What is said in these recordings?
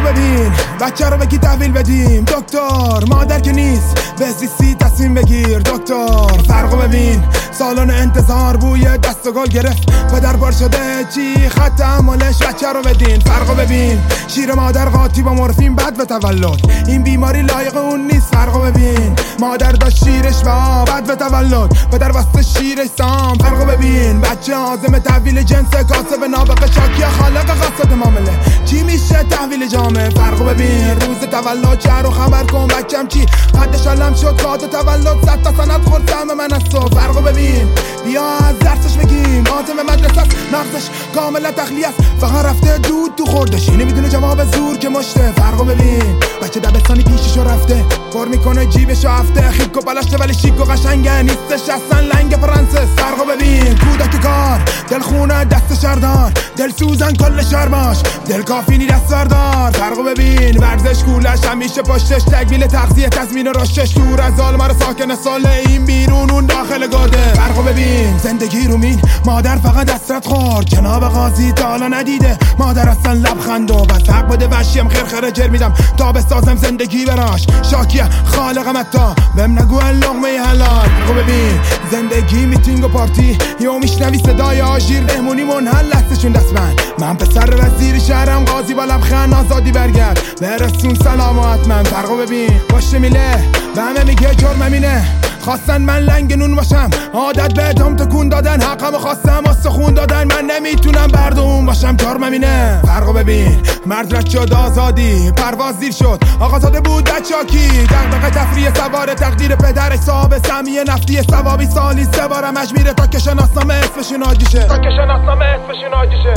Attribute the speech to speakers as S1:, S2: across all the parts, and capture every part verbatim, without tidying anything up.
S1: ببین بچه رو بگی تحویل بدیم دکتر، مادر که نیست به زیستی تصمیم بگیر دکتر. فرقو ببین سالن انتظار بوی دست و گل گرفت، پدر بار شده چی خط تحملش بچه رو بدین. فرقو ببین شیر مادر قاطی با مورفین بعد به تولد، این بیماری لایق اون نیست. فرقو ببین مادر داشت شیرش با بعد به تولد، پدر واسه شیرش سام. فرقو ببین بچه عازم تحویل جنس، کاسب نابغه شاکی خالق قصد معامله، چی میشه تحویل جامعه. فرقو ببین روز تولد شهر رو خبر کن بچم چی حدش علم شد، کادو تولد صد تا سند خورد سهم من از تو. فرقو ببین بیا از درسش بگیم آزم مدرسه است، مغزش کاملا تخلیه است، فقط رفته دود تو خوردش، اینه میدونه جواب زور که مشته. فرقو ببین بچه دبستانی پیششو رفته، پر میکنه جیبشو هفته، خیک و بلشته ولی شیک و قشنگه، نیستش اصلا لنگ فرانسس. فرقو ببین کودک کار دلخونه دست شردار، دل سوزن کل شرماش دل کافینی دستاردار. فرقو ببین ورزش کولش همیشه پشتش، تکمیل تغذیه تضمین رشدش، دور از آلمار ساکن ساله این بیرون اون داخل گرده. فرقو ببین زندگی رو مین مادر فقط دستت خورد، جناب قاضی تا حالا ندیده مادر اصلا لبخند و بس حق بده وشیم خیر خیره جر میدم تا بسازم زندگی براش، شاکیه خالقم اتا بهم نگو لقمه حلال. فرقو ببین زندگی میتینگ و پارتی، یا میشنوی صدای آژیر مهمونی منحل لحظشون دستمند، من پسر وزیر شهرم قاضی با لبخند آزادی برگرد برسون سلام و حتما. فرقو ببین باشه میله به همه میگه جرم اینه، خواستن من لنگ نون باشم عادت به ادام تکون دادن، حقم خواستم واسه خون دادن، من نمیتونم بردون باشم جرمم اینه. فرقو ببین مرد رد شد آزادی پرواز دیر شد، آقازاده بود بچاکی دغدغه تفریح سوار تقدیر پدر صاحب سمی نفتی ثوابی سالی سه بارم اجمیره تا که شناسنامه اسمشون آجیشه تا که شناسنامه اسمشون آجیشه.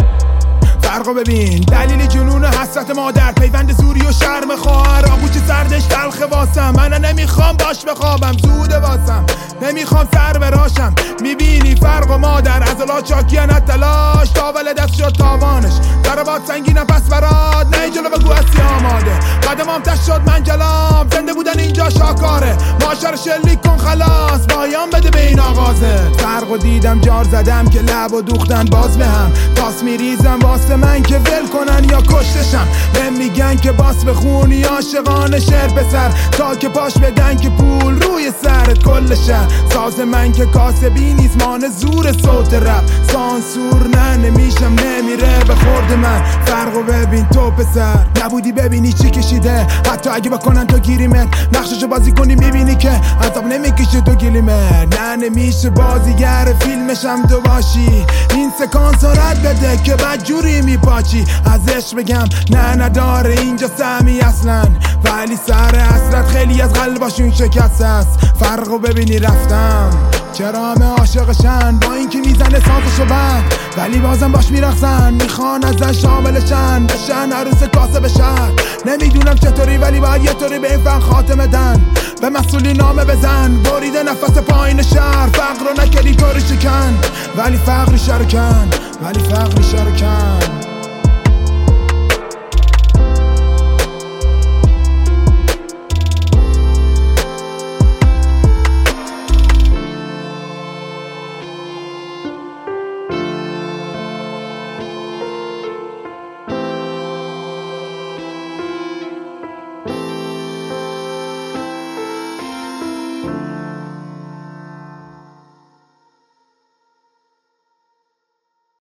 S1: فرقو ببین دلیل جنون حسرت مادر، پیوند زوری و شرم خواهر، آغوش سردش تلخ واسم، من نمیخوام باش بخوابم زود واسم، نمیخوام سر براشم. میبینی فرق و مادر عضلات چاکی نه تلاش، تاول دست شد تاوانش ضربات سنگینم پس برات، نه جلو بگو هستی آماده قدمام تش شد من جلام، زنده بودن اینجا شاکاره معاشر شلیک کن خلاص پایان بده به این آغازه. فرق و دیدم جار زدم که لب و دوختن باز به هم، تاس میریزم واسه من که ول کنن یا کشتشم، بهم میگن که باس بخونی عاشقانه شعر پسر، تا که پاش بدن که پول روی سرت کل شهر، ساز من که کاسبی نیست مان زور صوت رپ، سانسور نه نمیشم نمیره به خورد من. فرقو ببین تو پسر نبودی ببینی چی کشیده، حتی اگه بکنن تو گیریمت نقششو بازی کنی میبینی که عذاب نمیکشه تو گلیمت، نه نمیشه بازیگر فیلمشم تو باشی، این سکانس رد بده که بدجوری میپاچی، ازش بگم نه نداره اینجا سمی اصلا، ولی سر حسرت خیلی از قلباشون شکست است. فرقو ببینی رفتم چرا همه عاشقشن با اینکه میزنه سازشو بند، ولی بازم باش میرقصن، میخوان ازش شاملشن بشن عروس کاسب شهر، نمیدونم چطوری ولی باید یه طوری به این فن خاتمه دن، به مسئولی نامه بزن بریده نفس پایین شهر، فقر رو نکردی طوری شکن ولی فقری شرکن ولی فقری شرکن.